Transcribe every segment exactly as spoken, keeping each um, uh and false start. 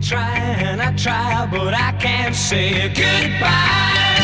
try and I try, but I can't say goodbye.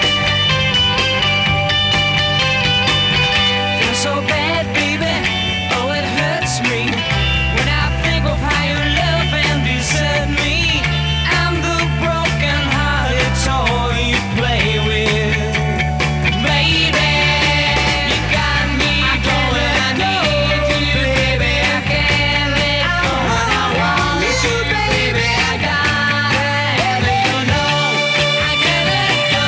Feel so bad, baby, oh it hurts me when I think of how you love and desert me. I'm the broken-hearted toy you play with, baby. You got me going, I need you, baby. I can't let go, and I want you, baby. I gotta have it, you know I can't let go.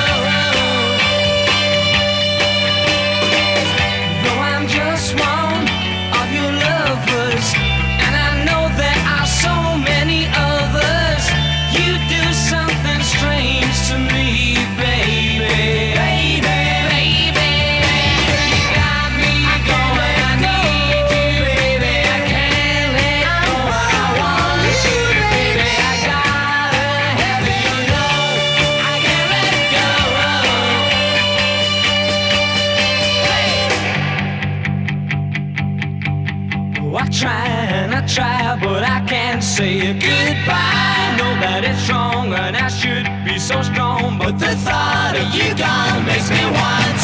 Though I'm just one of your lovers, and I know there are so many others, you do something strange to me, baby. Baby, baby, you got me going, I need you, baby. I can't let go, I want you, baby. I gotta have it, you know I can't let go. Oh, I try and I try, but I can't say goodbye. I know that it's wrong and I should be so strong, but the thought of you gone makes me want